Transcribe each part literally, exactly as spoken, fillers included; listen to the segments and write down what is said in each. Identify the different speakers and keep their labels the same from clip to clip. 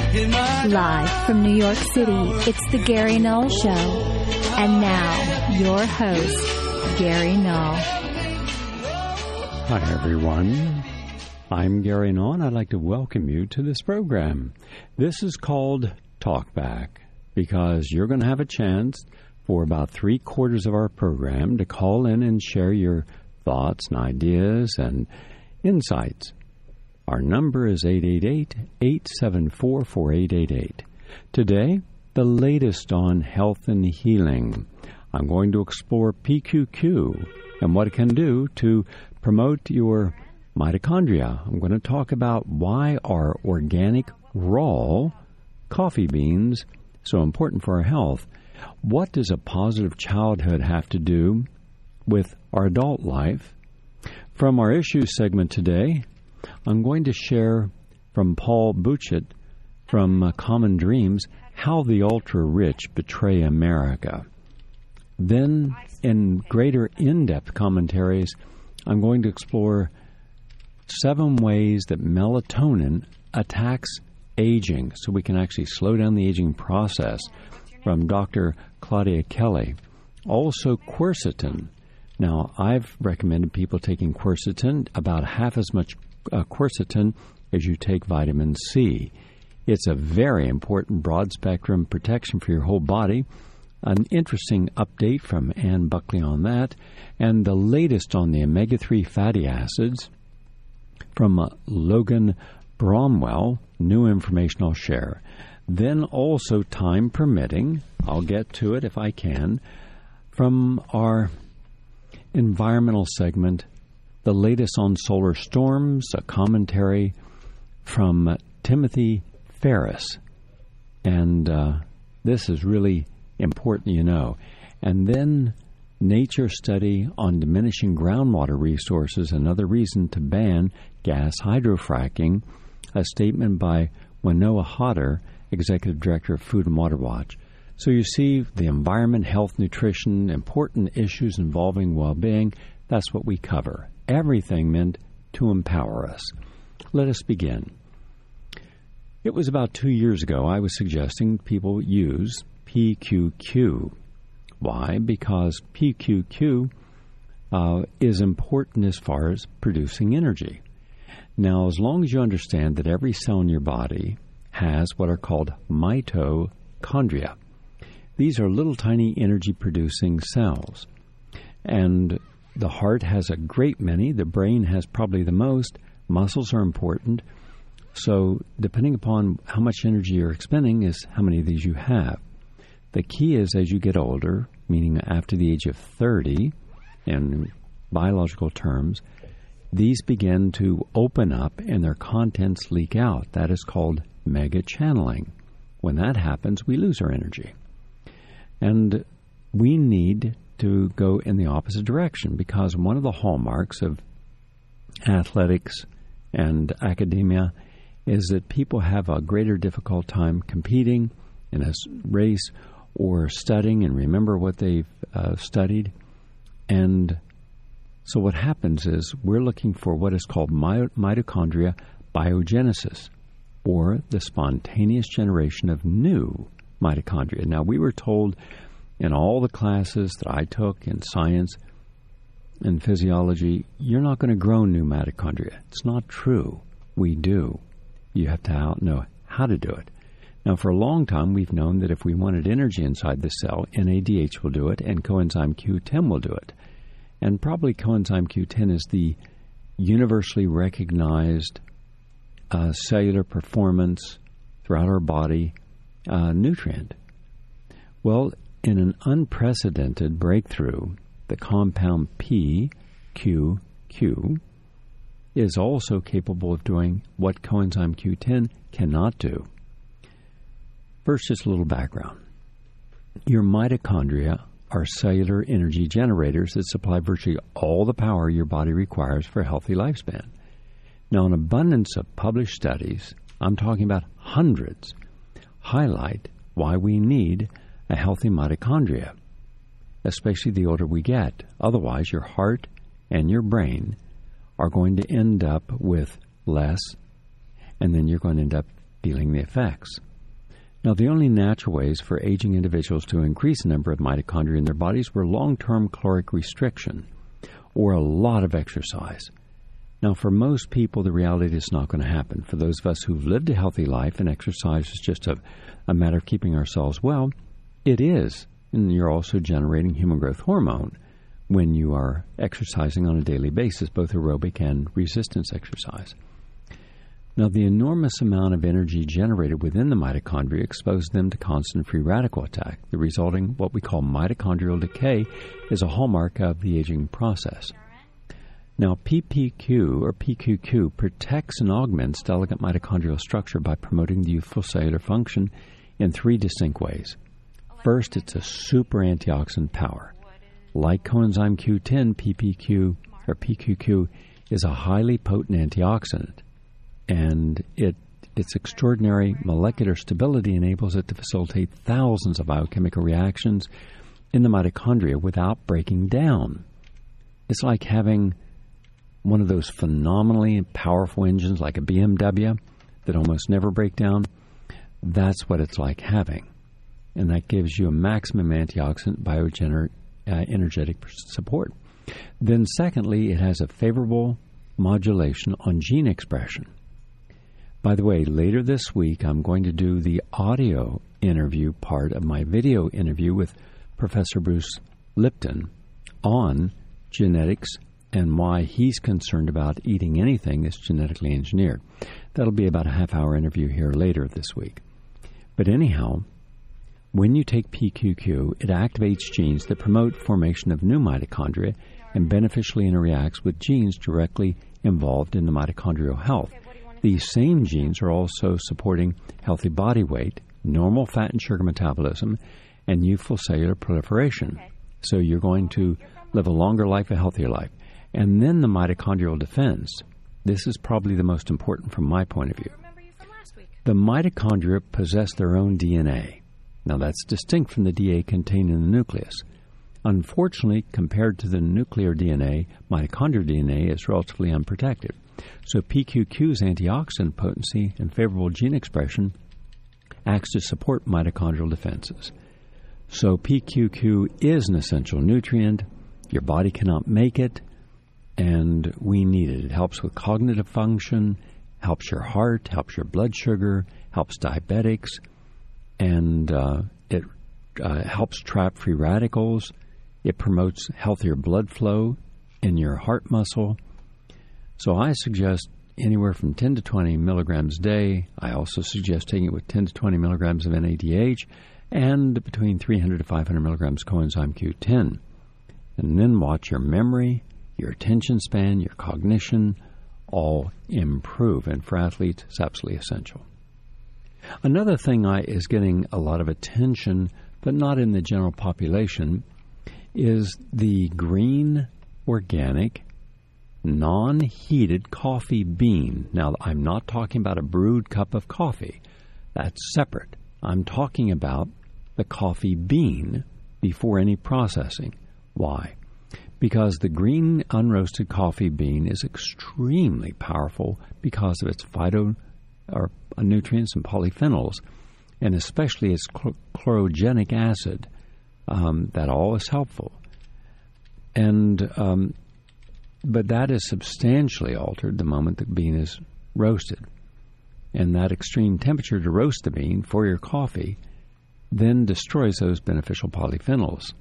Speaker 1: Live from New York City, it's the Gary Null Show. And now, your host, Gary Null.
Speaker 2: Hi, everyone. I'm Gary Null, and I'd like to welcome you to this program. This is called Talkback, because you're going to have a chance for about three quarters of our program to call in and share your thoughts and ideas and insights. Our number is eight eight eight, eight seven four, four eight eight eight. Today, the latest on health and healing. I'm going to explore P Q Q and what it can do to promote your mitochondria. I'm going to talk about why are organic raw coffee beans so important for our health. What does a positive childhood have to do with our adult life? From our issues segment today, I'm going to share from Paul Buchit from uh, Common Dreams, How the Ultra-Rich Betray America. Then, in greater in-depth commentaries, I'm going to explore seven ways that melatonin attacks aging, so we can actually slow down the aging process, from Doctor Claudia Kelly. Also, quercetin. Now, I've recommended people taking quercetin, about half as much uh, quercetin as you take vitamin C. It's a very important broad-spectrum protection for your whole body. An interesting update from Ann Buckley on that, and the latest on the omega three fatty acids from uh, Logan Bromwell. New information I'll share. Then also, time permitting, I'll get to it if I can, from our environmental segment, the latest on solar storms, a commentary from uh, Timothy Ferris. And uh, this is really important, you know. And then nature study on diminishing groundwater resources, another reason to ban gas hydrofracking, a statement by Wanoa Hodder, Executive Director of Food and Water Watch. So you see, the environment, health, nutrition, important issues involving well-being, that's what we cover. Everything meant to empower us. Let us begin. It was about two years ago I was suggesting people use P Q Q. Why? Because P Q Q uh, is important as far as producing energy. Now, as long as you understand that every cell in your body has what are called mitochondria. These are little tiny energy-producing cells. And the heart has a great many. The brain has probably the most. Muscles are important. So depending upon how much energy you're expending is how many of these you have. The key is as you get older, meaning after the age of thirty, in biological terms, these begin to open up and their contents leak out. That is called mega channeling. When that happens, we lose our energy. And we need to go in the opposite direction, because one of the hallmarks of athletics and academia is that people have a greater difficult time competing in a race or studying and remember what they've uh, studied. And so what happens is we're looking for what is called my- mitochondria biogenesis, or the spontaneous generation of new mitochondria. Now, we were told in all the classes that I took in science and physiology, you're not going to grow new mitochondria. It's not true. We do. You have to know how to do it. Now, for a long time, we've known that if we wanted energy inside the cell, N A D H will do it, and coenzyme Q ten will do it. And probably coenzyme Q ten is the universally recognized uh, cellular performance throughout our body uh, nutrient. Well, in an unprecedented breakthrough, the compound P Q Q is also capable of doing what coenzyme Q ten cannot do. First, just a little background. Your mitochondria are cellular energy generators that supply virtually all the power your body requires for a healthy lifespan. Now, an abundance of published studies, I'm talking about hundreds, highlight why we need a healthy mitochondria, especially the older we get. Otherwise, your heart and your brain are going to end up with less, and then you're going to end up feeling the effects. Now, the only natural ways for aging individuals to increase the number of mitochondria in their bodies were long-term caloric restriction or a lot of exercise. Now, for most people, the reality is not going to happen. For those of us who've lived a healthy life and exercise is just a, a matter of keeping ourselves well, it is. And you're also generating human growth hormone when you are exercising on a daily basis, both aerobic and resistance exercise. Now, the enormous amount of energy generated within the mitochondria exposes them to constant free radical attack. The resulting, what we call mitochondrial decay, is a hallmark of the aging process. Now, P P Q, or P Q Q, protects and augments delicate mitochondrial structure by promoting the youthful cellular function in three distinct ways. First, it's a super antioxidant power. Like coenzyme Q ten, P P Q, or P Q Q, is a highly potent antioxidant. And it its extraordinary molecular stability enables it to facilitate thousands of biochemical reactions in the mitochondria without breaking down. It's like having one of those phenomenally powerful engines like a B M W that almost never break down. That's what it's like having. And that gives you a maximum antioxidant biogener uh, energetic support. Then secondly, it has a favorable modulation on gene expression. By the way, later this week, I'm going to do the audio interview part of my video interview with Professor Bruce Lipton on genetics and why he's concerned about eating anything that's genetically engineered. That'll be about a half-hour interview here later this week. But anyhow, when you take P Q Q, it activates genes that promote formation of new mitochondria and beneficially interacts with genes directly involved in the mitochondrial health. These same genes are also supporting healthy body weight, normal fat and sugar metabolism, and youthful cellular proliferation. So you're going to live a longer life, a healthier life. And then the mitochondrial defense. This is probably the most important from my point of view. The mitochondria possess their own D N A. Now that's distinct from the D N A contained in the nucleus. Unfortunately, compared to the nuclear D N A, mitochondrial D N A is relatively unprotected. So P Q Q's antioxidant potency and favorable gene expression acts to support mitochondrial defenses. So P Q Q is an essential nutrient. Your body cannot make it, and we need it. It helps with cognitive function, helps your heart, helps your blood sugar, helps diabetics, and uh, it uh, helps trap free radicals. It promotes healthier blood flow in your heart muscle. So I suggest anywhere from ten to twenty milligrams a day. I also suggest taking it with ten to twenty milligrams of N A D H and between three hundred to five hundred milligrams coenzyme Q ten. And then watch your memory, your attention span, your cognition all improve. And for athletes, it's absolutely essential. Another thing I, is getting a lot of attention, but not in the general population, is the green, organic, non-heated coffee bean. Now, I'm not talking about a brewed cup of coffee. That's separate. I'm talking about the coffee bean before any processing. Why? Because the green unroasted coffee bean is extremely powerful because of its phyto or nutrients and polyphenols, and especially its chl- chlorogenic acid. Um, that all is helpful. And um, but that is substantially altered the moment the bean is roasted. And that extreme temperature to roast the bean for your coffee then destroys those beneficial polyphenols.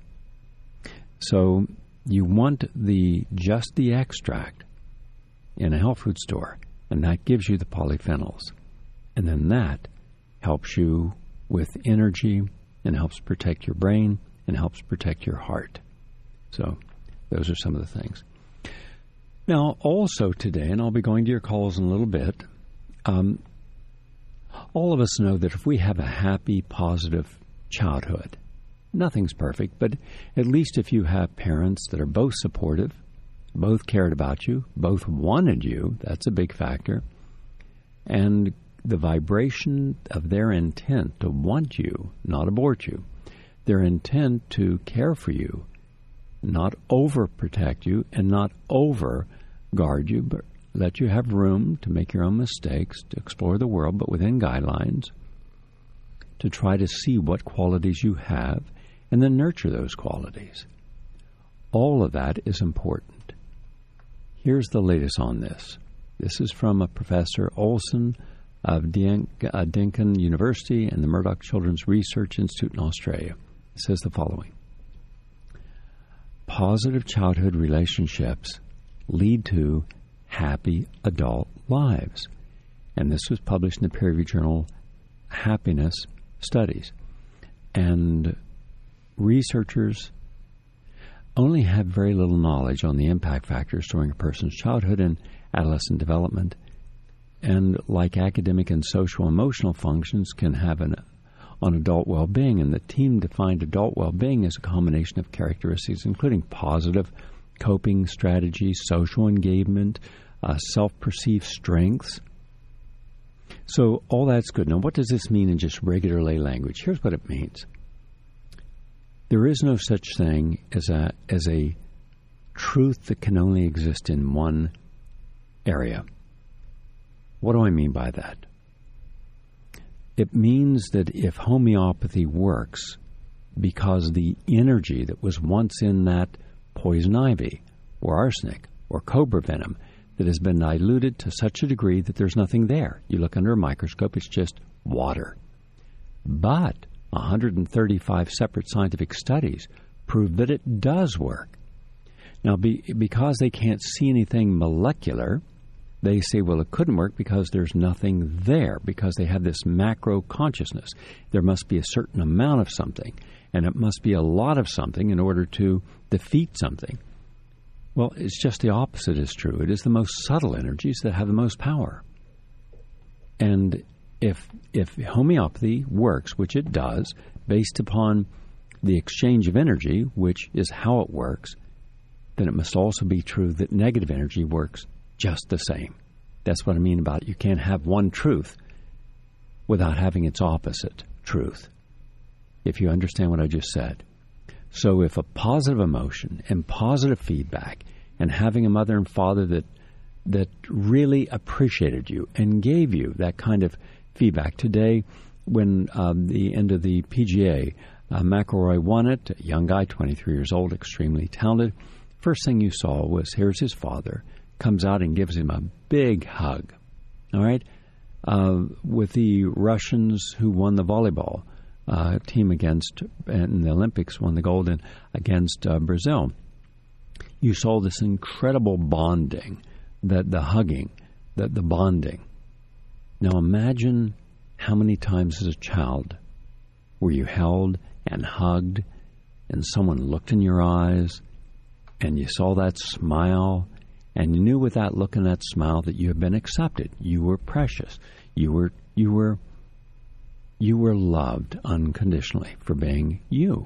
Speaker 2: So you want the just the extract in a health food store, and that gives you the polyphenols. And then that helps you with energy and helps protect your brain and helps protect your heart. So those are some of the things. Now, also today, and I'll be going to your calls in a little bit, um, all of us know that if we have a happy, positive childhood, nothing's perfect, but at least if you have parents that are both supportive, both cared about you, both wanted you, that's a big factor, and the vibration of their intent to want you, not abort you, their intent to care for you, not overprotect you, and not over guard you, but let you have room to make your own mistakes, to explore the world, but within guidelines, to try to see what qualities you have, and then nurture those qualities. All of that is important. Here's the latest on this. This is from a Professor Olson of Deakin University and the Murdoch Children's Research Institute in Australia. It says the following. Positive childhood relationships lead to happy adult lives. And this was published in the peer-reviewed journal Happiness Studies. And researchers only have very little knowledge on the impact factors during a person's childhood and adolescent development, and like academic and social emotional functions can have an on adult well-being. And the team defined adult well-being as a combination of characteristics including positive coping strategies, social engagement, uh, self-perceived strengths. So all that's good. Now, what does this mean in just regular lay language? Here's what it means. There is no such thing as a as a truth that can only exist in one area. What do I mean by that? It means that if homeopathy works because the energy that was once in that poison ivy or arsenic or cobra venom that has been diluted to such a degree that there's nothing there. You look under a microscope, it's just water. But one hundred thirty-five separate scientific studies prove that it does work. Now, be, because they can't see anything molecular, they say, well, it couldn't work because there's nothing there, because they have this macro consciousness. There must be a certain amount of something, and it must be a lot of something in order to defeat something. Well, it's just the opposite is true. It is the most subtle energies that have the most power. And if if homeopathy works, which it does, based upon the exchange of energy, which is how it works, then it must also be true that negative energy works just the same. That's what I mean about you can't have one truth without having its opposite truth, if you understand what I just said. So if a positive emotion and positive feedback and having a mother and father that that really appreciated you and gave you that kind of feedback. Today, when um, the end of the P G A, uh, McIlroy won it, a young guy, twenty-three years old, extremely talented. First thing you saw was, here's his father, comes out and gives him a big hug. All right? Uh, with the Russians who won the volleyball uh, team against, and the Olympics won the gold in, against uh, Brazil, you saw this incredible bonding, that the hugging, that the bonding. Now imagine how many times as a child were you held and hugged and someone looked in your eyes and you saw that smile and you knew with that look and that smile that you had been accepted. You were precious. You were you were you were loved unconditionally for being you.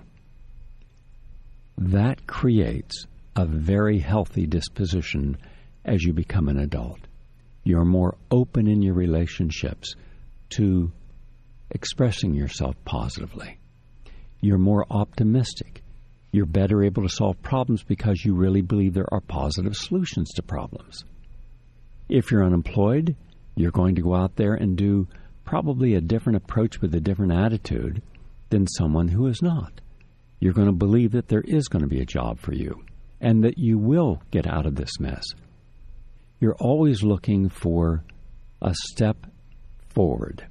Speaker 2: That creates a very healthy disposition as you become an adult. You're more open in your relationships to expressing yourself positively. You're more optimistic. You're better able to solve problems because you really believe there are positive solutions to problems. If you're unemployed, you're going to go out there and do probably a different approach with a different attitude than someone who is not. You're going to believe that there is going to be a job for you and that you will get out of this mess. You're always looking for a step forward.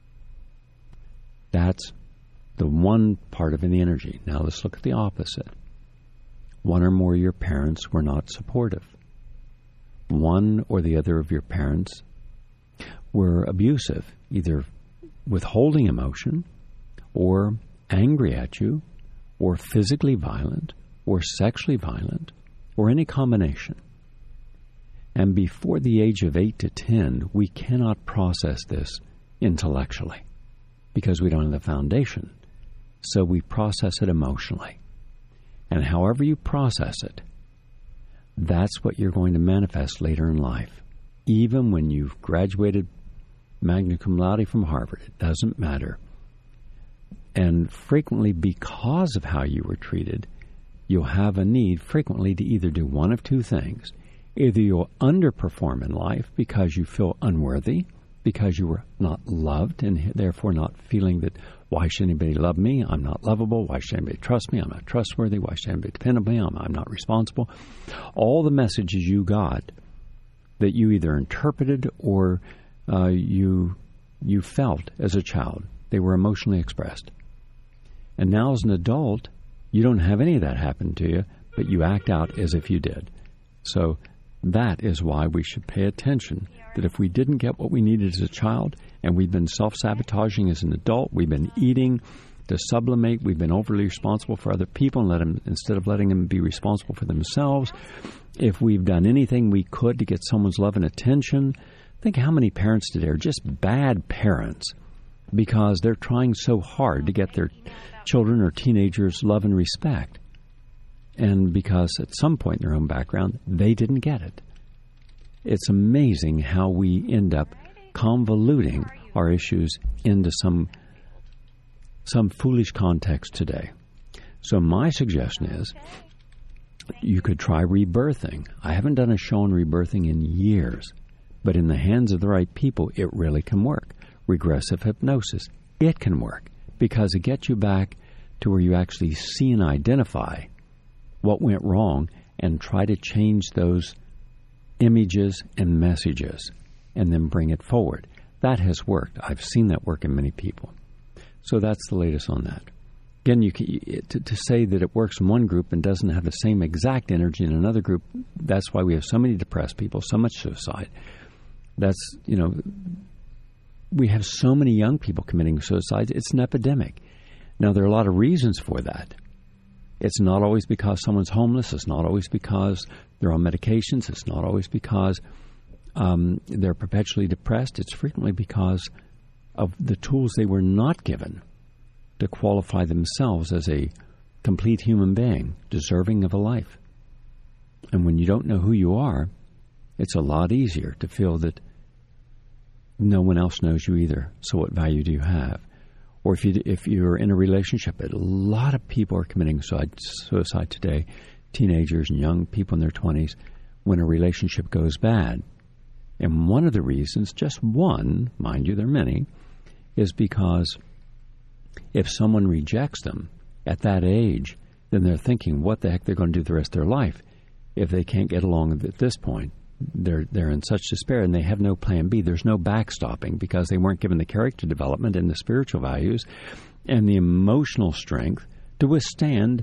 Speaker 2: That's the one part of the energy. Now let's look at the opposite. One or more of your parents were not supportive. One or the other of your parents were abusive, either withholding emotion or angry at you or physically violent or sexually violent or any combination. And before the age of eight to ten, we cannot process this intellectually because we don't have the foundation. So we process it emotionally. And however you process it, that's what you're going to manifest later in life. Even when you've graduated magna cum laude from Harvard, it doesn't matter. And frequently, because of how you were treated, you'll have a need frequently to either do one of two things. Either you'll underperform in life because you feel unworthy, because you were not loved, and therefore not feeling that, why should anybody love me? I'm not lovable. Why should anybody trust me? I'm not trustworthy. Why should anybody depend on me? I'm, I'm not responsible. All the messages you got that you either interpreted or uh, you you felt as a child, they were emotionally expressed. And now as an adult, you don't have any of that happen to you, but you act out as if you did. So that is why we should pay attention, that if we didn't get what we needed as a child, and we've been self-sabotaging as an adult, we've been eating to sublimate, we've been overly responsible for other people and let them, instead of letting them be responsible for themselves, if we've done anything we could to get someone's love and attention, think how many parents today are just bad parents because they're trying so hard to get their children or teenagers love and respect. And because at some point in their own background, they didn't get it. It's amazing how we end up convoluting our issues into some some foolish context today. So my suggestion is you could try rebirthing. I haven't done a show on rebirthing in years, but in the hands of the right people, it really can work. Regressive hypnosis, it can work because it gets you back to where you actually see and identify what went wrong and try to change those images and messages and then bring it forward. That has worked. I've seen that work in many people. So that's the latest on that. Again, you can, to, to say that it works in one group and doesn't have the same exact energy in another group, that's why we have so many depressed people, so much suicide. That's, you know, we have so many young people committing suicide. It's an epidemic. Now, there are a lot of reasons for that. It's not always because someone's homeless. It's not always because they're on medications. It's not always because um, they're perpetually depressed. It's frequently because of the tools they were not given to qualify themselves as a complete human being, deserving of a life. And when you don't know who you are, it's a lot easier to feel that no one else knows you either. So what value do you have? Or if, you, if you're in a relationship, a lot of people are committing suicide, suicide today, teenagers and young people in their twenties, when a relationship goes bad. And one of the reasons, just one, mind you, there are many, is because if someone rejects them at that age, then they're thinking what the heck they're going to do the rest of their life. If they can't get along at this point, they're they're in such despair and they have no plan B. There's no backstopping because they weren't given the character development and the spiritual values and the emotional strength to withstand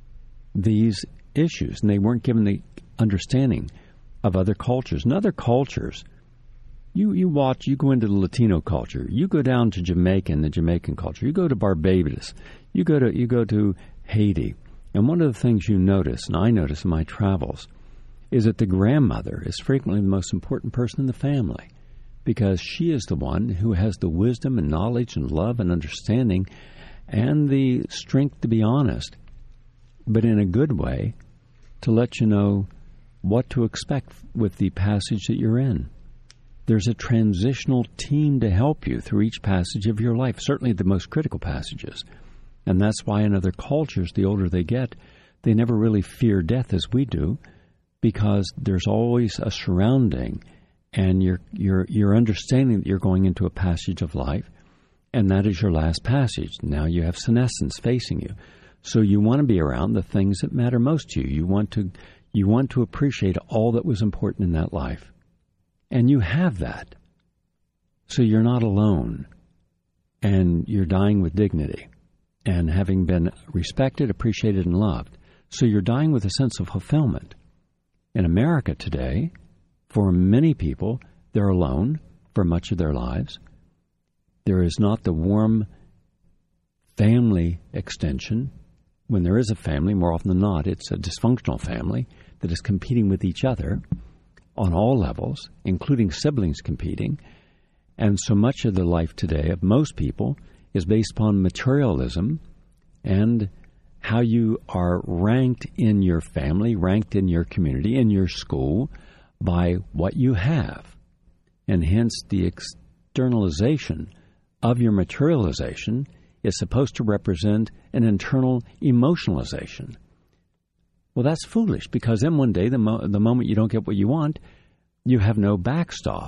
Speaker 2: these issues. And they weren't given the understanding of other cultures. And other cultures, you, you watch, you go into the Latino culture, you go down to Jamaica and the Jamaican culture, you go to Barbados, you go to you go to Haiti. And one of the things you notice, and I notice in my travels, is that the grandmother is frequently the most important person in the family because she is the one who has the wisdom and knowledge and love and understanding and the strength to be honest, but in a good way, to let you know what to expect with the passage that you're in. There's a transitional team to help you through each passage of your life, certainly the most critical passages. And that's why in other cultures, the older they get, they never really fear death as we do, because there's always a surrounding, and you're you're you're understanding that you're going into a passage of life, and that is your last passage. Now you have senescence facing you, so you want to be around the things that matter most to you. You want to you want to appreciate all that was important in that life, and you have that. So you're not alone, and you're dying with dignity, and having been respected, appreciated, and loved. So you're dying with a sense of fulfillment. In America today, for many people, they're alone for much of their lives. There is not the warm family extension. When there is a family, more often than not, it's a dysfunctional family that is competing with each other on all levels, including siblings competing. And so much of the life today of most people is based upon materialism and how you are ranked in your family, ranked in your community, in your school, by what you have. And hence the externalization of your materialization is supposed to represent an internal emotionalization. Well, that's foolish, because then one day, the, mo- the moment you don't get what you want, you have no backstop,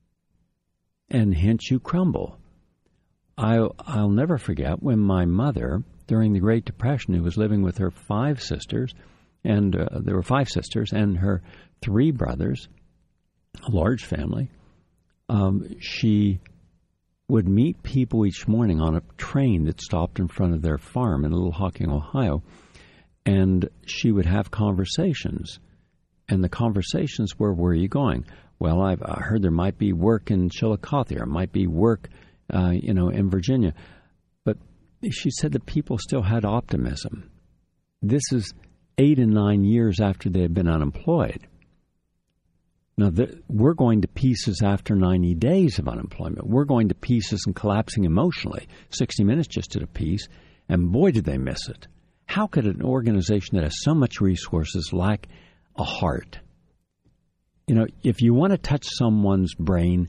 Speaker 2: and hence you crumble. I'll, I'll never forget when my mother, during the Great Depression, who was living with her five sisters, and uh, there were five sisters and her three brothers, a large family, um, she would meet people each morning on a train that stopped in front of their farm in Little Hocking, Ohio, and she would have conversations. And the conversations were, where are you going? Well, I've I heard there might be work in Chillicothe, or it might be work, uh, you know, in Virginia. But she said that people still had optimism. This is eight and nine years after they had been unemployed. Now, the, we're going to pieces after ninety days of unemployment. We're going to pieces and collapsing emotionally. sixty minutes just did a piece, and boy, did they miss it. How could an organization that has so much resources lack a heart? You know, if you want to touch someone's brain,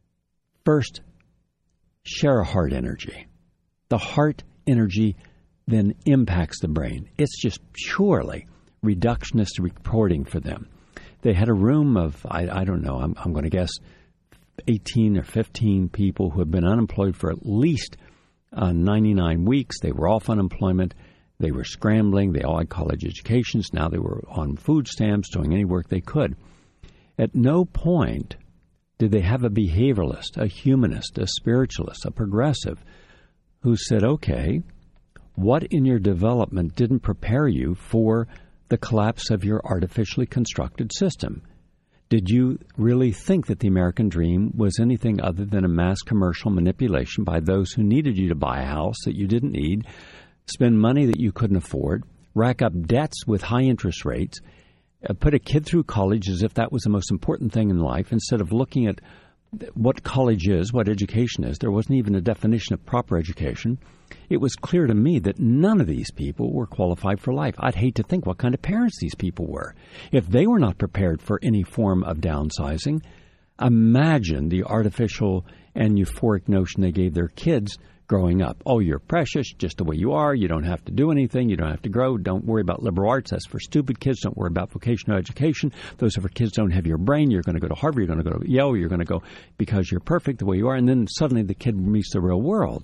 Speaker 2: first, share a heart energy. The heart energy then impacts the brain. It's just purely reductionist reporting for them. They had a room of, I, I don't know, I'm, I'm going to guess eighteen or fifteen people who have been unemployed for at least uh, ninety-nine weeks. They were off unemployment. They were scrambling. They all had college educations. Now they were on food stamps, doing any work they could. At no point did they have a behavioralist, a humanist, a spiritualist, a progressive who said, okay, what in your development didn't prepare you for the collapse of your artificially constructed system? Did you really think that the American dream was anything other than a mass commercial manipulation by those who needed you to buy a house that you didn't need, spend money that you couldn't afford, rack up debts with high interest rates, uh, put a kid through college as if that was the most important thing in life, instead of looking at what college is, what education is? There wasn't even a definition of proper education. It was clear to me that none of these people were qualified for life. I'd hate to think what kind of parents these people were. If they were not prepared for any form of downsizing, imagine the artificial and euphoric notion they gave their kids growing up. Oh, you're precious just the way you are. You don't have to do anything. You don't have to grow. Don't worry about liberal arts. That's for stupid kids. Don't worry about vocational education. Those are for kids who don't have your brain. You're going to go to Harvard. You're going to go to Yale. You're going to go because you're perfect the way you are. And then suddenly the kid meets the real world.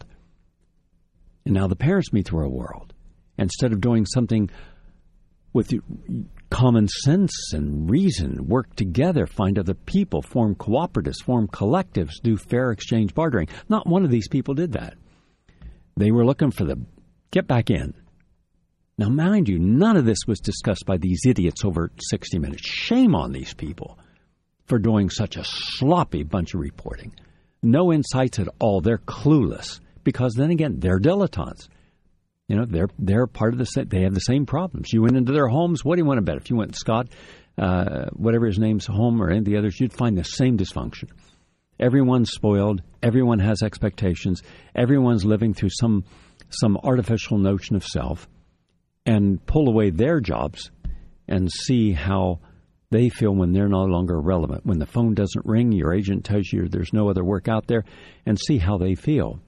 Speaker 2: And now the parents meet the real world. Instead of doing something with common sense and reason, work together, find other people, form cooperatives, form collectives, do fair exchange bartering. Not one of these people did that. They were looking for the get back in. Now, mind you, none of this was discussed by these idiots over sixty minutes. Shame on these people for doing such a sloppy bunch of reporting. No insights at all. They're clueless because, then again, they're dilettantes. You know, they're they're part of the same. They have the same problems. You went into their homes. What do you want to bet? If you went to Scott, uh, whatever his name's home or any of the others, you'd find the same dysfunction. Everyone's spoiled. Everyone has expectations. Everyone's living through some some artificial notion of self. And pull away their jobs and see how they feel when they're no longer relevant. When the phone doesn't ring, your agent tells you there's no other work out there, and see how they feel.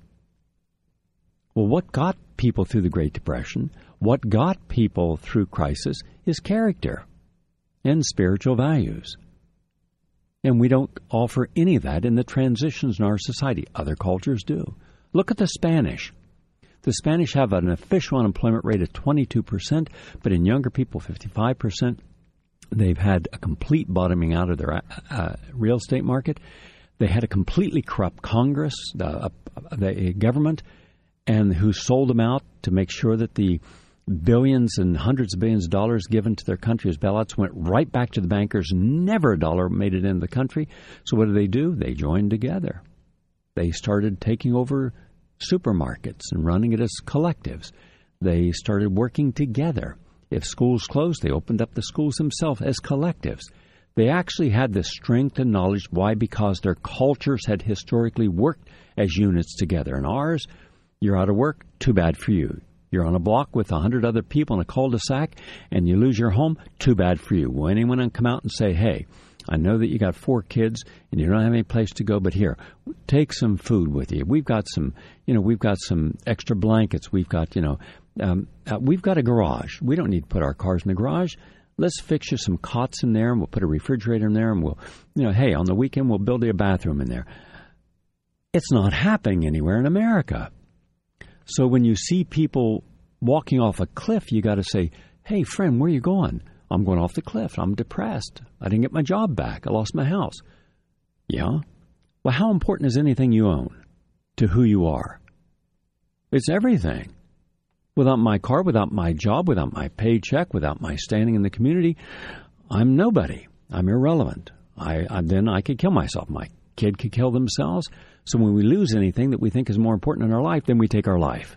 Speaker 2: Well, what got people through the Great Depression, what got people through crisis is character and spiritual values. And we don't offer any of that in the transitions in our society. Other cultures do. Look at the Spanish. The Spanish have an official unemployment rate of twenty-two percent, but in younger people, fifty-five percent. They've had a complete bottoming out of their uh, real estate market. They had a completely corrupt Congress, the, uh, the government, and who sold them out to make sure that the billions and hundreds of billions of dollars given to their country as bailouts went right back to the bankers. Never a dollar made it into the country. So what did they do? They joined together. They started taking over supermarkets and running it as collectives. They started working together. If schools closed, they opened up the schools themselves as collectives. They actually had the strength and knowledge. Why? Because their cultures had historically worked as units together. And ours, you're out of work, too bad for you. You're on a block with a hundred other people in a cul-de-sac, and you lose your home, too bad for you. Will anyone come out and say, hey, I know that you got four kids and you don't have any place to go, but here, take some food with you. We've got some, you know, we've got some extra blankets. We've got, you know, um, uh, we've got a garage. We don't need to put our cars in the garage. Let's fix you some cots in there, and we'll put a refrigerator in there, and we'll, you know, hey, on the weekend we'll build you a bathroom in there. It's not happening anywhere in America. So when you see people walking off a cliff, you got to say, hey, friend, where are you going? I'm going off the cliff. I'm depressed. I didn't get my job back. I lost my house. Yeah? Well, how important is anything you own to who you are? It's everything. Without my car, without my job, without my paycheck, without my standing in the community, I'm nobody. I'm irrelevant. I, I then I could kill myself. My kid could kill themselves. So when we lose anything that we think is more important in our life, then we take our life.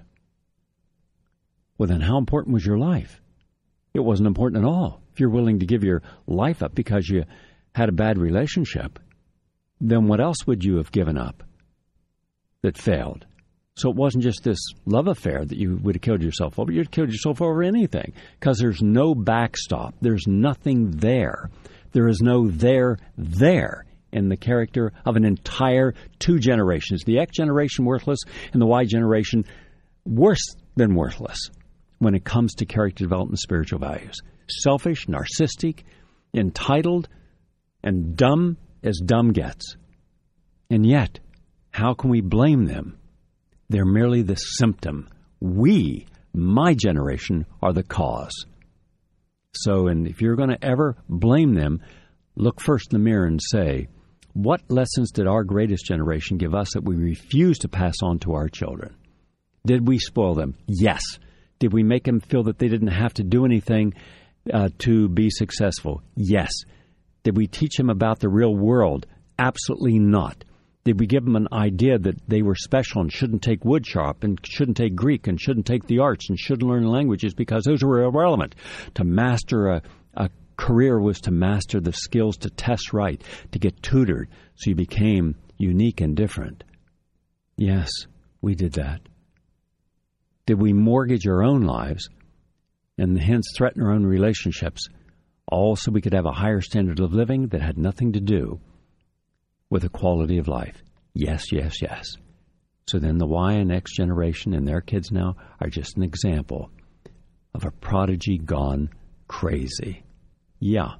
Speaker 2: Well, then how important was your life? It wasn't important at all. If you're willing to give your life up because you had a bad relationship, then what else would you have given up that failed? So it wasn't just this love affair that you would have killed yourself over. You'd have killed yourself over anything because there's no backstop. There's nothing there. There is no there there in the character of an entire two generations. The X generation worthless and the Y generation worse than worthless when it comes to character development and spiritual values. Selfish, narcissistic, entitled, and dumb as dumb gets. And yet, how can we blame them? They're merely the symptom. We, my generation, are the cause. So, and if you're going to ever blame them, look first in the mirror and say, what lessons did our greatest generation give us that we refuse to pass on to our children? Did we spoil them? Yes. Did we make them feel that they didn't have to do anything uh, to be successful? Yes. Did we teach them about the real world? Absolutely not. Did we give them an idea that they were special and shouldn't take woodshop and shouldn't take Greek and shouldn't take the arts and shouldn't learn languages because those were irrelevant? To master a, a career was to master the skills to test right, to get tutored so you became unique and different. Yes, we did that. Did we mortgage our own lives and hence threaten our own relationships, all so we could have a higher standard of living that had nothing to do with the quality of life? Yes, yes, yes. So then the Y and X generation and their kids now are just an example of a prodigy gone crazy. Yeah.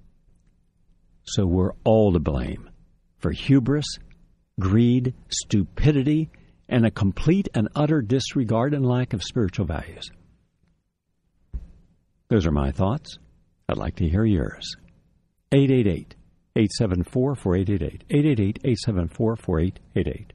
Speaker 2: So we're all to blame for hubris, greed, stupidity, and a complete and utter disregard and lack of spiritual values. Those are my thoughts. I'd like to hear yours. eight eight eight, eight seven four, four eight eight eight. eight eight eight, eight seven four, four eight eight eight.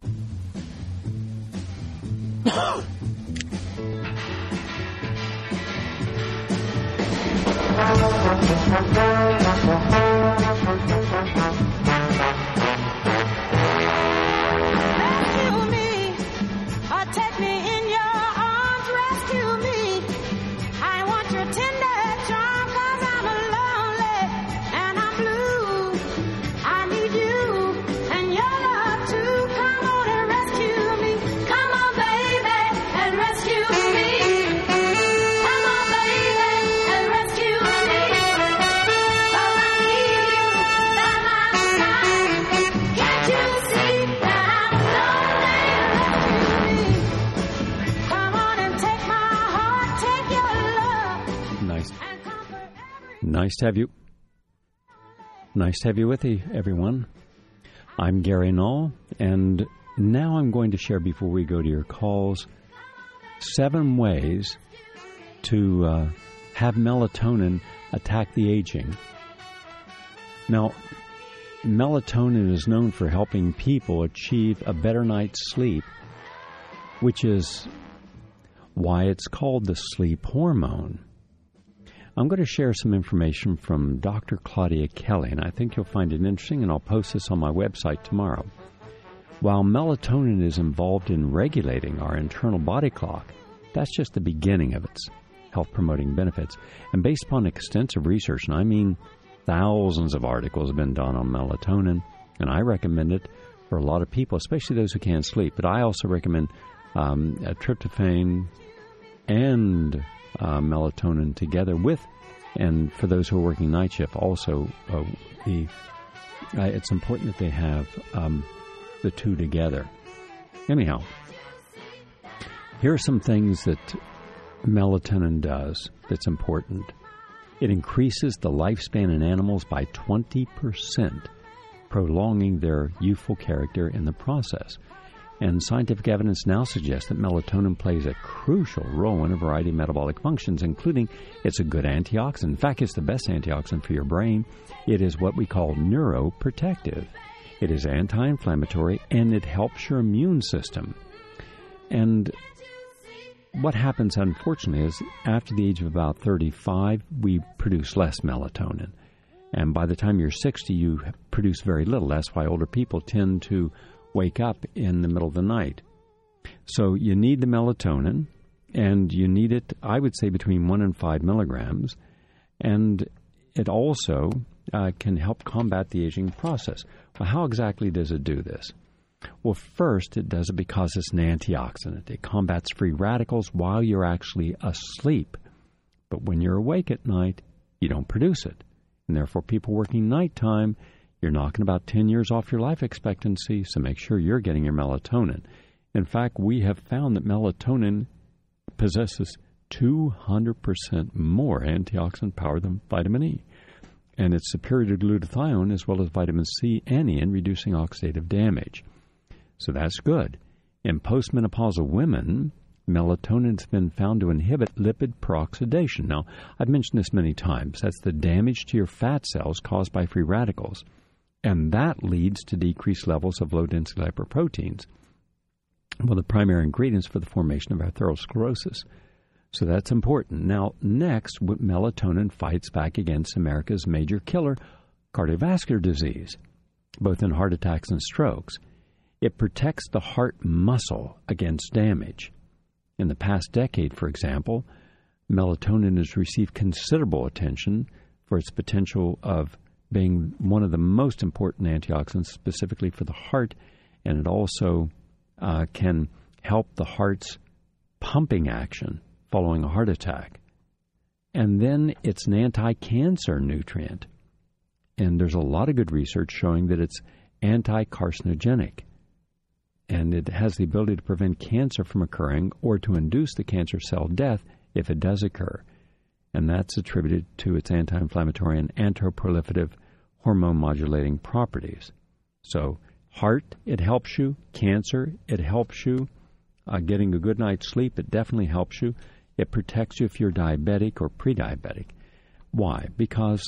Speaker 3: Rescue me, or take me in your arms, rescue me. I want your tender charm, 'cause I'm lonely and I'm blue. I need you and your love too. Come on and rescue me. Come on, baby, and rescue me. Come on, baby, and rescue me. 'Cause I need you by my side. Can't you see that I'm lonely? Rescue me. Come on and take my heart, take your love,
Speaker 2: Nice.
Speaker 3: and comfort every
Speaker 2: Nice to have you. Nice to have you with you, everyone. I'm Gary Null, and now I'm going to share, before we go to your calls, seven ways to uh, have melatonin attack the aging. Now, melatonin is known for helping people achieve a better night's sleep, which is why it's called the sleep hormone. I'm going to share some information from Doctor Claudia Kelly, and I think you'll find it interesting, and I'll post this on my website tomorrow. While melatonin is involved in regulating our internal body clock, that's just the beginning of its health-promoting benefits. And based upon extensive research, and I mean thousands of articles have been done on melatonin, and I recommend it for a lot of people, especially those who can't sleep. But I also recommend um, tryptophan and uh, melatonin together with, and for those who are working night shift, also uh, the uh, it's important that they have um, the two together. Anyhow, here are some things that melatonin does that's important. It increases the lifespan in animals by twenty percent, prolonging their youthful character in the process. And scientific evidence now suggests that melatonin plays a crucial role in a variety of metabolic functions, including it's a good antioxidant. In fact, it's the best antioxidant for your brain. It is what we call neuroprotective. It is anti-inflammatory, and it helps your immune system. And what happens, unfortunately, is after the age of about thirty-five, we produce less melatonin. And by the time you're sixty, you produce very little. That's why older people tend to wake up in the middle of the night. So you need the melatonin, and you need it, I would say, between one and five milligrams. And it also uh, can help combat the aging process. Well, how exactly does it do this? Well, first, it does it because it's an antioxidant. It combats free radicals while you're actually asleep. But when you're awake at night, you don't produce it. And therefore, people working nighttime, you're knocking about ten years off your life expectancy, so make sure you're getting your melatonin. In fact, we have found that melatonin possesses two hundred percent more antioxidant power than vitamin E. And it's superior to glutathione as well as vitamin C and E in reducing oxidative damage. So that's good. In postmenopausal women, melatonin has been found to inhibit lipid peroxidation. Now, I've mentioned this many times. That's the damage to your fat cells caused by free radicals. And that leads to decreased levels of low-density lipoproteins, well, the primary ingredients for the formation of atherosclerosis. So that's important. Now, next, melatonin fights back against America's major killer, cardiovascular disease, both in heart attacks and strokes. It protects the heart muscle against damage. In the past decade, for example, melatonin has received considerable attention for its potential of being one of the most important antioxidants specifically for the heart, and it also uh, can help the heart's pumping action following a heart attack. And then it's an anti-cancer nutrient, and there's a lot of good research showing that it's anti-carcinogenic, and it has the ability to prevent cancer from occurring or to induce the cancer cell death if it does occur. And that's attributed to its anti-inflammatory and antiproliferative hormone modulating properties. So heart, it helps you. Cancer, it helps you. Uh, getting a good night's sleep, it definitely helps you. It protects you if you're diabetic or pre-diabetic. Why? Because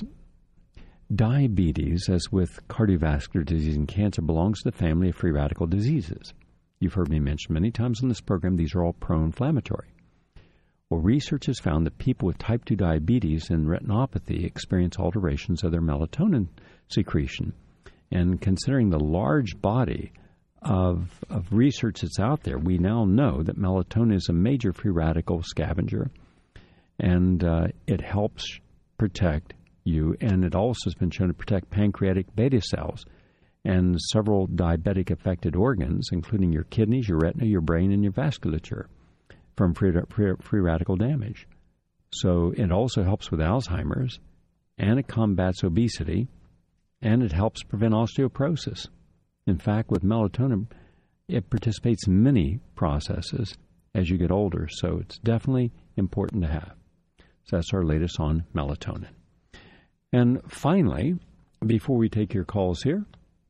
Speaker 2: diabetes, as with cardiovascular disease and cancer, belongs to the family of free radical diseases. You've heard me mention many times in this program, these are all pro-inflammatory. Well, research has found that people with type two diabetes and retinopathy experience alterations of their melatonin secretion. And considering the large body of, of research that's out there, we now know that melatonin is a major free radical scavenger, and uh, it helps protect you, and it also has been shown to protect pancreatic beta cells and several diabetic-affected organs, including your kidneys, your retina, your brain, and your vasculature, from free, free, free radical damage. So it also helps with Alzheimer's, and it combats obesity, and it helps prevent osteoporosis. In fact, with melatonin, it participates in many processes as you get older, so it's definitely important to have. So that's our latest on melatonin. And finally, before we take your calls here,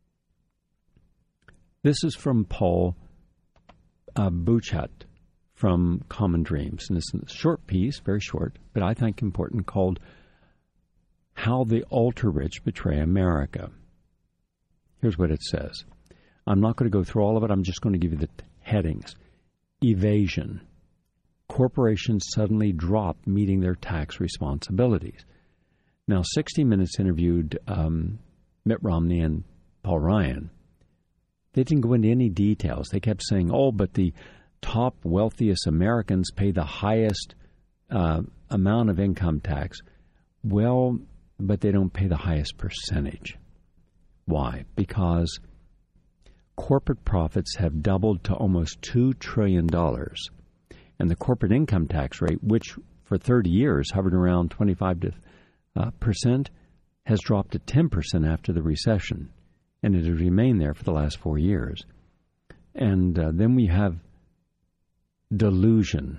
Speaker 2: this is from Paul uh, Buchat from Common Dreams. And it's a short piece, very short, but I think important, called How the Ultra-Rich Betray America. Here's what it says. I'm not going to go through all of it. I'm just going to give you the headings. Evasion. Corporations suddenly drop meeting their tax responsibilities. Now, sixty minutes interviewed um, Mitt Romney and Paul Ryan. They didn't go into any details. They kept saying, oh, but the top wealthiest Americans pay the highest uh, amount of income tax. Well, but they don't pay the highest percentage. Why? Because corporate profits have doubled to almost two trillion dollars. And the corporate income tax rate, which for thirty years hovered around twenty-five to Uh, percent, has dropped to ten percent after the recession, and it has remained there for the last four years. And uh, then we have delusion.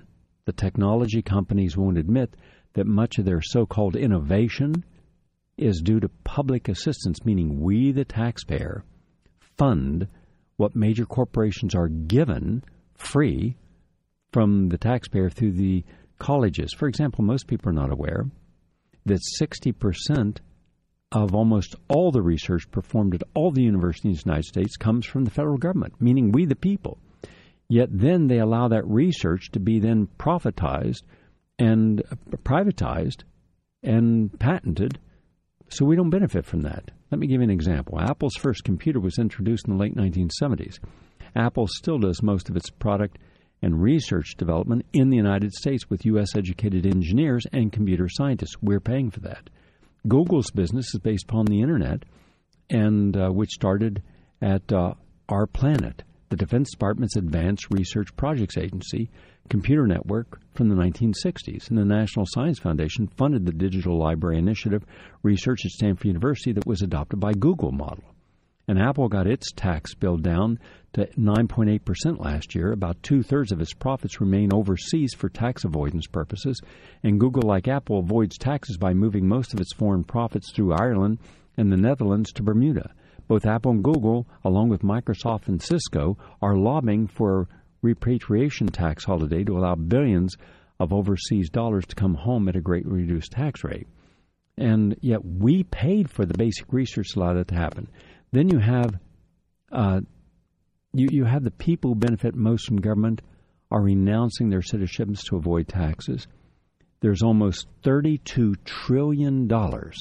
Speaker 2: The technology companies won't admit that much of their so-called innovation is due to public assistance, meaning we, the taxpayer, fund what major corporations are given free from the taxpayer through the colleges. For example, most people are not aware that sixty percent of almost all the research performed at all the universities in the United States comes from the federal government, meaning we, the people. Yet then they allow that research to be then profitized and privatized and patented, so we don't benefit from that. Let me give you an example. Apple's first computer was introduced in the late nineteen seventies. Apple still does most of its product and research development in the United States with U S-educated engineers and computer scientists. We're paying for that. Google's business is based upon the Internet, and uh, which started at uh, Our Planet, the Defense Department's Advanced Research Projects Agency computer network from the nineteen sixties. And the National Science Foundation funded the Digital Library Initiative research at Stanford University that was adopted by Google model. And Apple got its tax bill down to nine point eight percent last year. About two-thirds of its profits remain overseas for tax avoidance purposes. And Google, like Apple, avoids taxes by moving most of its foreign profits through Ireland and the Netherlands to Bermuda. Both Apple and Google, along with Microsoft and Cisco, are lobbying for a repatriation tax holiday to allow billions of overseas dollars to come home at a greatly reduced tax rate. And yet we paid for the basic research to allow that to happen. Then you have uh, you, you have the people who benefit most from government are renouncing their citizenships to avoid taxes. There's almost thirty-two trillion dollars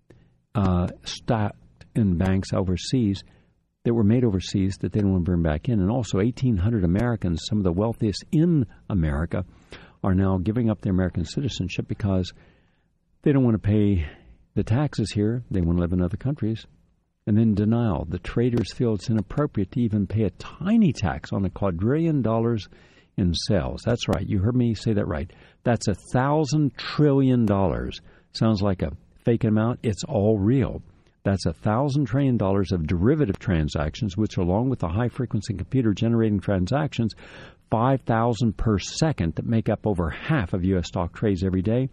Speaker 2: uh, stocked in banks overseas that were made overseas that they don't want to bring back in. And also eighteen hundred Americans, some of the wealthiest in America, are now giving up their American citizenship because they don't want to pay the taxes here. They want to live in other countries. And then denial. The traders feel it's inappropriate to even pay a tiny tax on a quadrillion dollars in sales. That's right. You heard me say that right. That's a thousand trillion dollars. Sounds like a fake amount. It's all real. That's a thousand trillion dollars of derivative transactions, which, along with the high-frequency computer-generating transactions, five thousand per second, that make up over half of U S stock trades every day.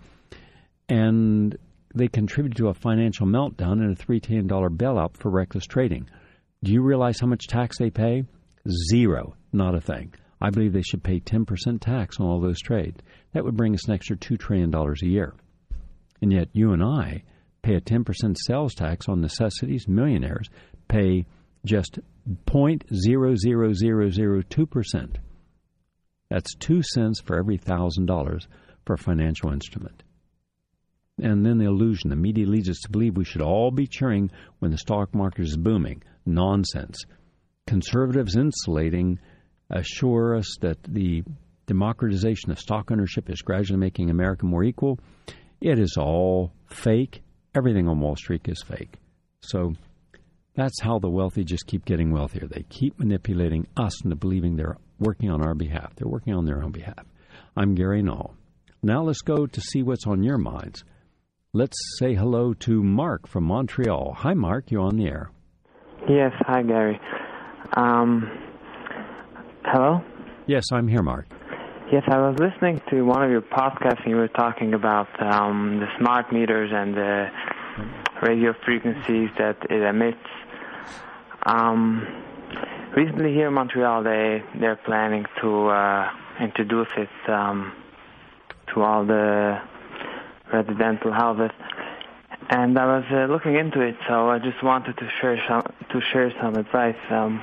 Speaker 2: And they contribute to a financial meltdown and a three trillion dollars bailout for reckless trading. Do you realize how much tax they pay? Zero. Not a thing. I believe they should pay ten percent tax on all those trades. That would bring us an extra two trillion dollars a year. And yet you and I pay a ten percent sales tax on necessities. Millionaires pay just zero point zero zero zero zero two percent. That's two cents for every one thousand dollars for a financial instrument. And then the illusion. The media leads us to believe we should all be cheering when the stock market is booming. Nonsense. Conservatives insulating assure us that the democratization of stock ownership is gradually making America more equal. It is all fake. Everything on Wall Street is fake. So that's how the wealthy just keep getting wealthier. They keep manipulating us into believing they're working on our behalf. They're working on their own behalf. I'm Gary Null. Now let's go to see what's on your minds. Let's say hello to Mark from Montreal. Hi, Mark. You're on the air.
Speaker 4: Yes. Hi, Gary. Um, hello?
Speaker 2: Yes, I'm here, Mark.
Speaker 4: Yes, I was listening to one of your podcasts, and you were talking about um, the smart meters and the radio frequencies that it emits. Um, recently here in Montreal, they, they're planning to uh, introduce it um, to all the residential houses. And I was uh, looking into it, so I just wanted to share some, to share some advice. Um,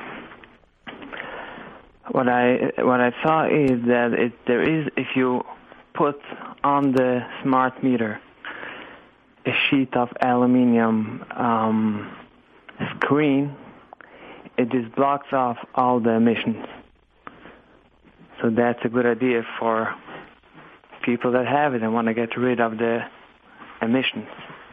Speaker 4: What I what I saw is that it, there is, if you put on the smart meter a sheet of aluminium um, screen, it just blocks off all the emissions. So that's a good idea for people that have it and want to get rid of the emissions.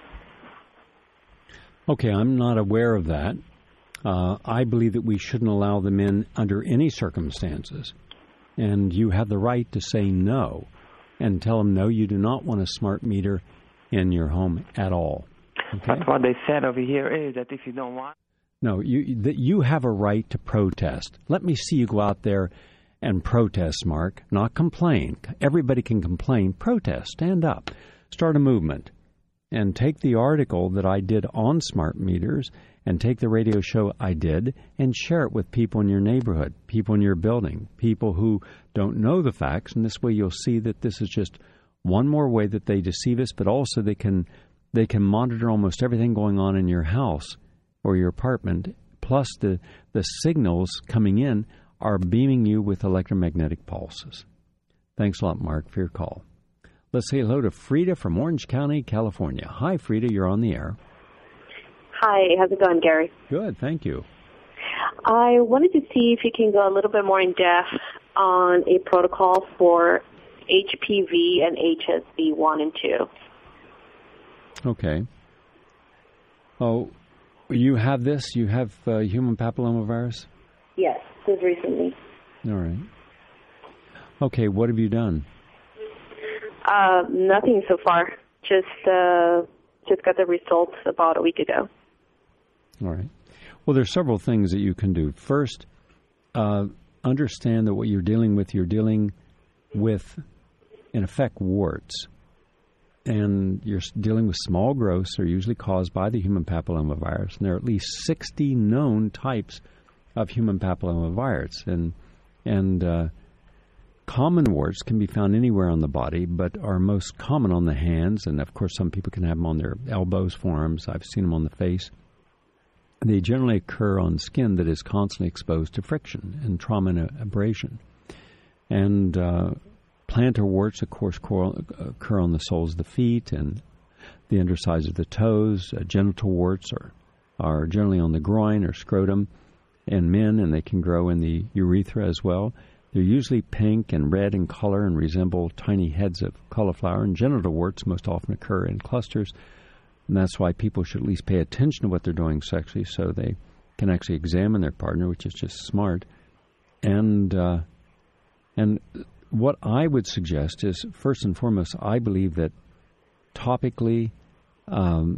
Speaker 2: Okay, I'm not aware of that. Uh, I believe that we shouldn't allow them in under any circumstances. And you have the right to say no and tell them, no, you do not want a smart meter in your home at all. Okay?
Speaker 4: But what they said over here is that if you don't want...
Speaker 2: No, you that you have a right to protest. Let me see you go out there and protest, Mark, not complain. Everybody can complain. Protest. Stand up. Start a movement. And take the article that I did on smart meters and take the radio show I did and share it with people in your neighborhood, people in your building, people who don't know the facts. And this way you'll see that this is just one more way that they deceive us, but also they can they can monitor almost everything going on in your house or your apartment, plus the, the signals coming in are beaming you with electromagnetic pulses. Thanks a lot, Mark, for your call. Let's say hello to Frida from Orange County, California. Hi, Frida, you're on the air.
Speaker 5: Hi, how's it going, Gary?
Speaker 2: Good, thank you.
Speaker 5: I wanted to see if you can go a little bit more in depth on a protocol for H P V and H S V one and two.
Speaker 2: Okay. Oh, you have this? You have uh, human papillomavirus?
Speaker 5: Yes, just recently.
Speaker 2: All right. Okay, what have you done?
Speaker 5: Uh, nothing so far. Just uh, just got the results about a week ago.
Speaker 2: All right. Well, there's several things that you can do. First, uh, understand that what you're dealing with, you're dealing with, in effect, warts. And you're dealing with small growths that are usually caused by the human papillomavirus. And there are at least sixty known types of human papillomavirus. And, and uh, common warts can be found anywhere on the body, but are most common on the hands. And, of course, some people can have them on their elbows, forearms. I've seen them on the face. They generally occur on skin that is constantly exposed to friction and trauma and abrasion. And uh, plantar warts, of course, occur on the soles of the feet and the undersides of the toes. Uh, genital warts are, are generally on the groin or scrotum in men, and they can grow in the urethra as well. They're usually pink and red in color and resemble tiny heads of cauliflower. And genital warts most often occur in clusters. And that's why people should at least pay attention to what they're doing sexually so they can actually examine their partner, which is just smart. And uh, and what I would suggest is, first and foremost, I believe that topically um,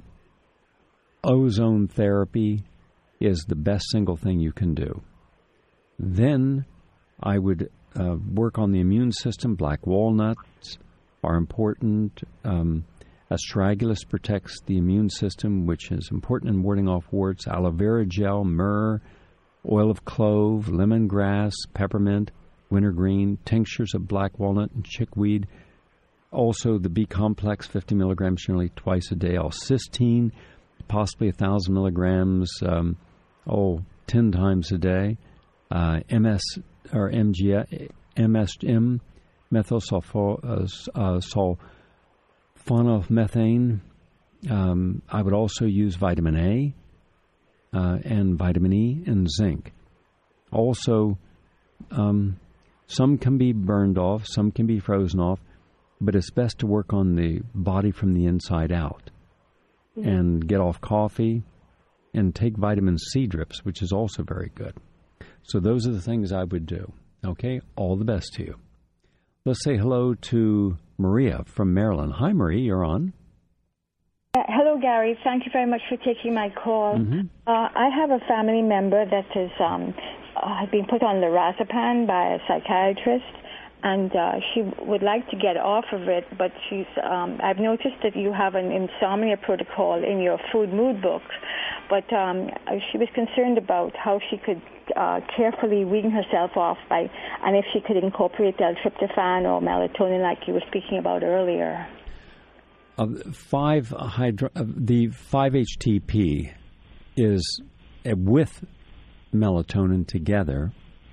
Speaker 2: ozone therapy is the best single thing you can do. Then I would uh, work on the immune system. Black walnuts are important. Um Astragalus protects the immune system, which is important in warding off warts. Aloe vera gel, myrrh, oil of clove, lemongrass, peppermint, wintergreen, tinctures of black walnut and chickweed. Also, the B-complex, fifty milligrams generally twice a day. L-cysteine, possibly one thousand milligrams, um, oh, ten times a day. Uh, M S or M G, M S M, methylsulfonyl uh, uh, Phosphoramethane. Um, I would also use vitamin A uh, and vitamin E and zinc. Also, um, some can be burned off, some can be frozen off, but it's best to work on the body from the inside out. Mm-hmm. And get off coffee and take vitamin C drips, which is also very good. So those are the things I would do. Okay? All the best to you. Let's say hello to Maria from Maryland. Hi, Maria, you're on.
Speaker 6: Uh, hello, Gary. Thank you very much for taking my call.
Speaker 2: Mm-hmm.
Speaker 6: Uh, I have a family member that is um, uh, being put on lorazepam by a psychiatrist, and uh, she would like to get off of it, but she's. Um, I've noticed that you have an insomnia protocol in your food mood book, but um, she was concerned about how she could uh, carefully wean herself off by, and if she could incorporate L-tryptophan or melatonin like you were speaking about earlier.
Speaker 2: Uh, five hydro, uh, the five H T P is uh, with melatonin together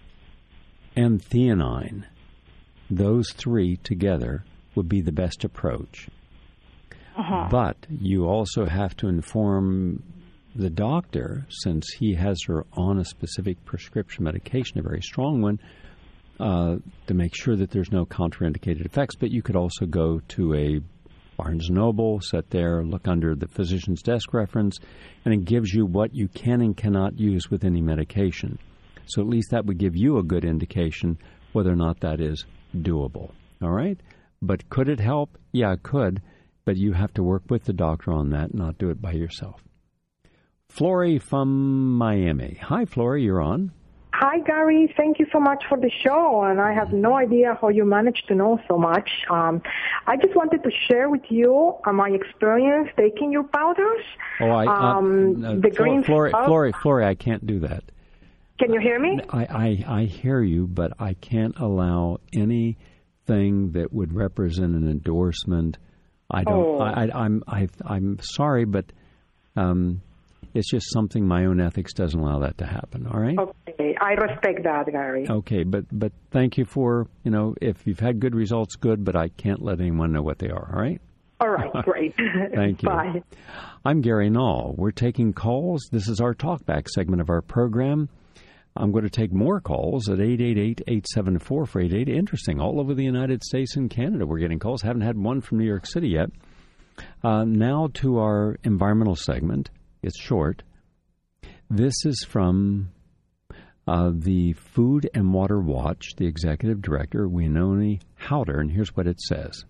Speaker 2: and theanine. Those three together would be the best approach.
Speaker 6: Uh-huh.
Speaker 2: But you also have to inform the doctor, since he has her on a specific prescription medication, a very strong one, uh, to make sure that there's no contraindicated effects. But you could also go to a Barnes and Noble, sit there, look under the physician's desk reference, and it gives you what you can and cannot use with any medication. So at least that would give you a good indication whether or not that is doable. All right? But could it help? Yeah, it could. But you have to work with the doctor on that, not do it by yourself. Flory from Miami. Hi, Flory, you're on.
Speaker 7: Hi, Gary. Thank you so much for the show, and I have no idea how you managed to know so much. Um, I just wanted to share with you uh, my experience taking your powders.
Speaker 2: Oh, I,
Speaker 7: um,
Speaker 2: uh,
Speaker 7: the
Speaker 2: Flor-
Speaker 7: green
Speaker 2: Flori,
Speaker 7: stuff.
Speaker 2: Flori, Flori, I can't do that.
Speaker 7: Can you hear me?
Speaker 2: I, I, I hear you, but I can't allow anything that would represent an endorsement. I don't.
Speaker 7: Oh.
Speaker 2: I, I, I'm. I, I'm sorry, but um, it's just something my own ethics doesn't allow that to happen. All right.
Speaker 7: Okay, I respect that, Gary.
Speaker 2: Okay, but but thank you for you know if you've had good results, good. But I can't let anyone know what they are. All right.
Speaker 7: All right, great.
Speaker 2: Thank you.
Speaker 7: Bye.
Speaker 2: I'm Gary Null. We're taking calls. This is our talkback segment of our program. I'm going to take more calls at eight eight eight, eight seven four, four eight eight. Interesting. All over the United States and Canada we're getting calls. Haven't had one from New York City yet. Uh, now to our environmental segment. It's short. This is from uh, the Food and Water Watch, the executive director, Winoni Howder, and here's what it says.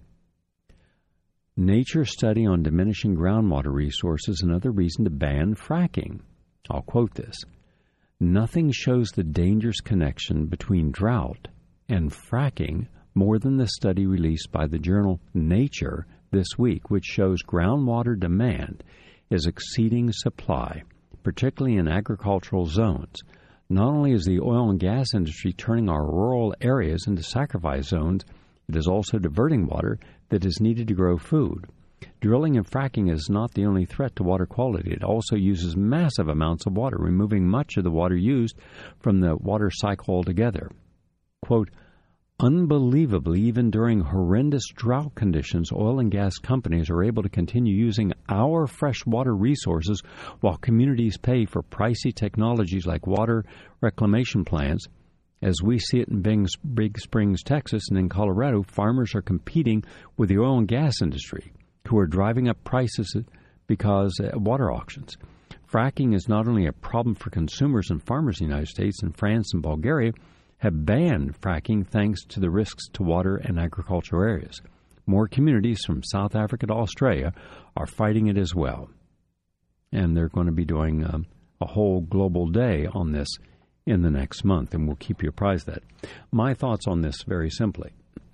Speaker 2: Nature study on diminishing groundwater resources, another reason to ban fracking. I'll quote this. Nothing shows the dangerous connection between drought and fracking more than the study released by the journal Nature this week, which shows groundwater demand is exceeding supply, particularly in agricultural zones. Not only is the oil and gas industry turning our rural areas into sacrifice zones, it is also diverting water that is needed to grow food. Drilling and fracking is not the only threat to water quality. It also uses massive amounts of water, removing much of the water used from the water cycle altogether. Quote, unbelievably, even during horrendous drought conditions, oil and gas companies are able to continue using our freshwater resources while communities pay for pricey technologies like water reclamation plants. As we see it in Big Springs, Texas, and in Colorado, farmers are competing with the oil and gas industry, who are driving up prices because of water auctions. Fracking is not only a problem for consumers and farmers in the United States, and France and Bulgaria have banned fracking thanks to the risks to water and agricultural areas. More communities from South Africa to Australia are fighting it as well. And they're going to be doing um, a whole global day on this in the next month, and we'll keep you apprised of that. My thoughts on this very simply.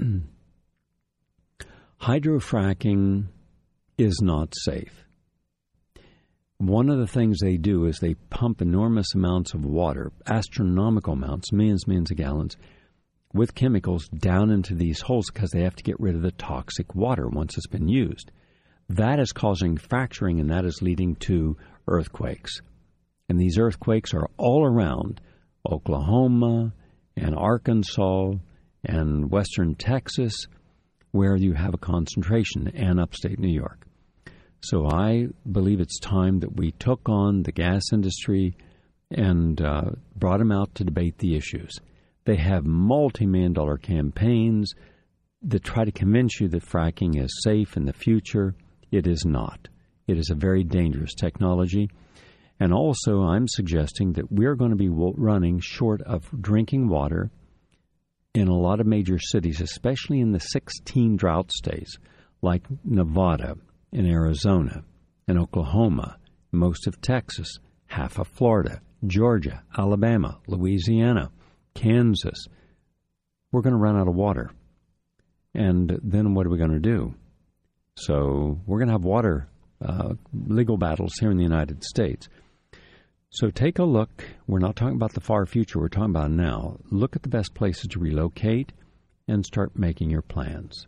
Speaker 2: Hydrofracking is not safe. One of the things they do is they pump enormous amounts of water, astronomical amounts, millions, millions of gallons, with chemicals down into these holes because they have to get rid of the toxic water once it's been used. That is causing fracturing, and that is leading to earthquakes. And these earthquakes are all around Oklahoma and Arkansas and western Texas, where you have a concentration, and upstate New York. So I believe it's time that we took on the gas industry and uh, brought them out to debate the issues. They have multi-million dollar campaigns that try to convince you that fracking is safe in the future. It is not. It is a very dangerous technology. And also I'm suggesting that we're going to be running short of drinking water in a lot of major cities, especially in the sixteen drought states like Nevada and Arizona and Oklahoma, most of Texas, half of Florida, Georgia, Alabama, Louisiana, Kansas. We're going to run out of water. And then what are we going to do? So we're going to have water uh, legal battles here in the United States. So take a look. We're not talking about the far future. We're talking about now. Look at the best places to relocate and start making your plans.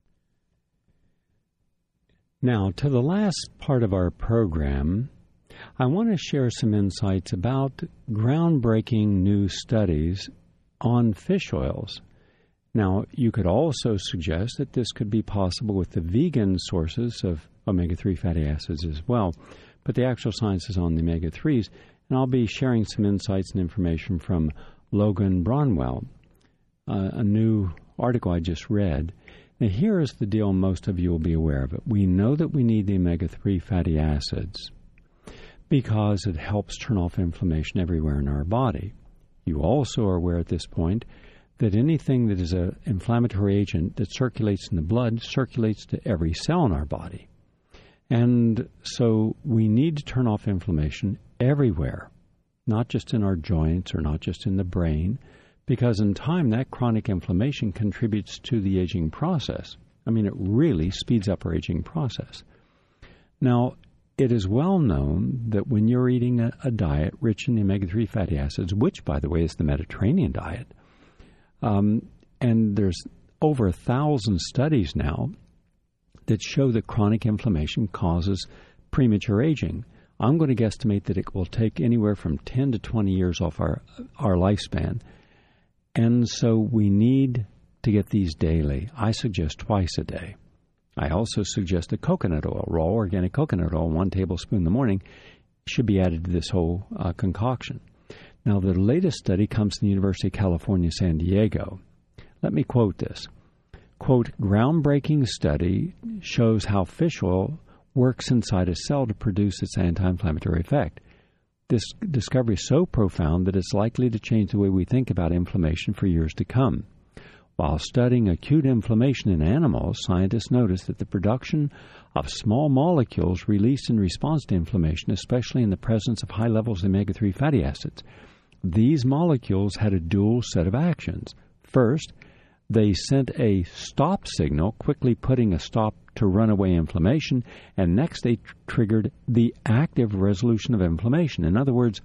Speaker 2: Now, to the last part of our program, I want to share some insights about groundbreaking new studies on fish oils. Now, you could also suggest that this could be possible with the vegan sources of omega three fatty acids as well, but the actual science is on the omega threes, and I'll be sharing some insights and information from Logan Bronwell, uh, a new article I just read. Now, here is the deal, most of you will be aware of it. We know that we need the omega three fatty acids because it helps turn off inflammation everywhere in our body. You also are aware at this point that anything that is an inflammatory agent that circulates in the blood circulates to every cell in our body. And so we need to turn off inflammation everywhere not just in our joints or not just in the brain, because in time that chronic inflammation contributes to the aging process. I mean, it really speeds up our aging process. Now, it is well known that when you're eating a, a diet rich in omega three fatty acids, which, by the way, is the Mediterranean diet, um, and there's over a thousand studies now that show that chronic inflammation causes premature aging. I'm going to guesstimate that it will take anywhere from ten to twenty years off our, our lifespan. And so we need to get these daily. I suggest twice a day. I also suggest that coconut oil, raw organic coconut oil, one tablespoon in the morning, should be added to this whole uh, concoction. Now, the latest study comes from the University of California, San Diego. Let me quote this. Quote, groundbreaking study shows how fish oil works inside a cell to produce its anti-inflammatory effect. This discovery is so profound that it's likely to change the way we think about inflammation for years to come. While studying acute inflammation in animals, scientists noticed that the production of small molecules released in response to inflammation, especially in the presence of high levels of omega three fatty acids, these molecules had a dual set of actions. First, they sent a stop signal, quickly putting a stop to runaway inflammation, and next they tr- triggered the active resolution of inflammation. In other words,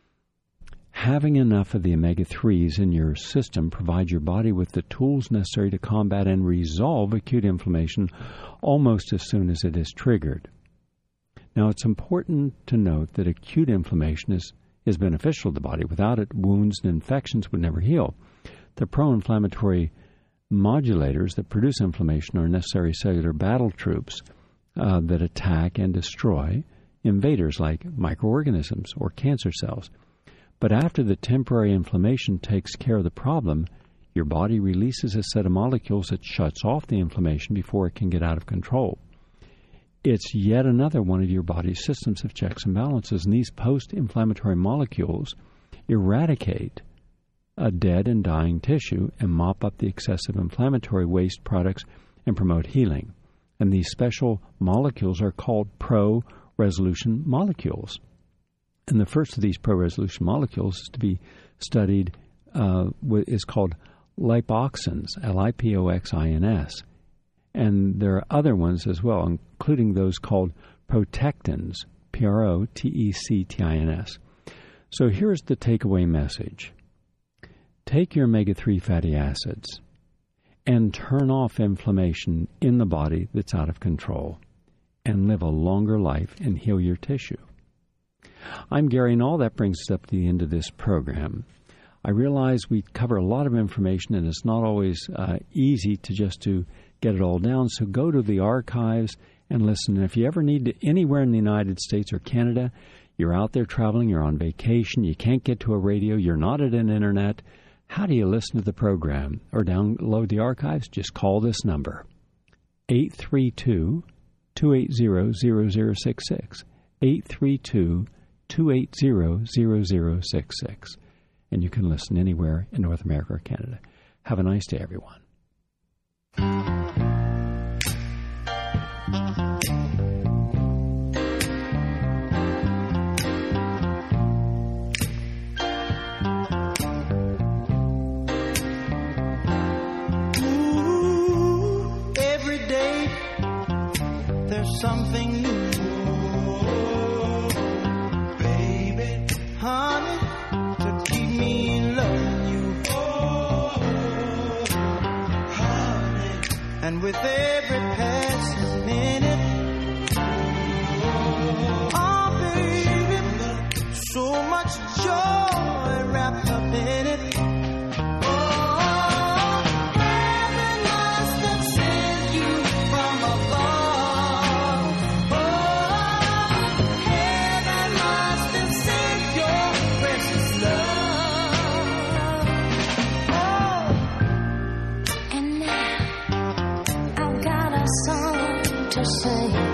Speaker 2: having enough of the omega threes in your system provides your body with the tools necessary to combat and resolve acute inflammation almost as soon as it is triggered. Now, it's important to note that acute inflammation is, is beneficial to the body. Without it, wounds and infections would never heal. The pro-inflammatory modulators that produce inflammation are necessary cellular battle troops uh, that attack and destroy invaders like microorganisms or cancer cells. But after the temporary inflammation takes care of the problem, your body releases a set of molecules that shuts off the inflammation before it can get out of control. It's yet another one of your body's systems of checks and balances, and these post-inflammatory molecules eradicate a dead and dying tissue and mop up the excessive inflammatory waste products and promote healing. And these special molecules are called pro-resolution molecules. And the first of these pro-resolution molecules is to be studied uh, is called lipoxins, L I P O X I N S. And there are other ones as well, including those called protectins, P R O T E C T I N S. So here's the takeaway message. Take your omega three fatty acids and turn off inflammation in the body that's out of control and live a longer life and heal your tissue. I'm Gary Null. That brings us up to the end of this program. I realize we cover a lot of information, and it's not always uh, easy to just to get it all down. So go to the archives and listen. And if you ever need to, anywhere in the United States or Canada, you're out there traveling, you're on vacation, you can't get to a radio, you're not at an internet, how do you listen to the program or download the archives? Just call this number, eight three two, two eight zero, zero zero six six, eight three two, two eight zero, zero zero six six. And you can listen anywhere in North America or Canada. Have a nice day, everyone.
Speaker 8: Ooh, every day there's something new. Honey, to keep me loving you. Oh, honey. And with every passing minute, oh, baby, so much joy wrapped up in it. Oh, heaven must have sent you from above. Oh, heaven must have sent your precious love. Oh,
Speaker 3: And now I've got a song to say.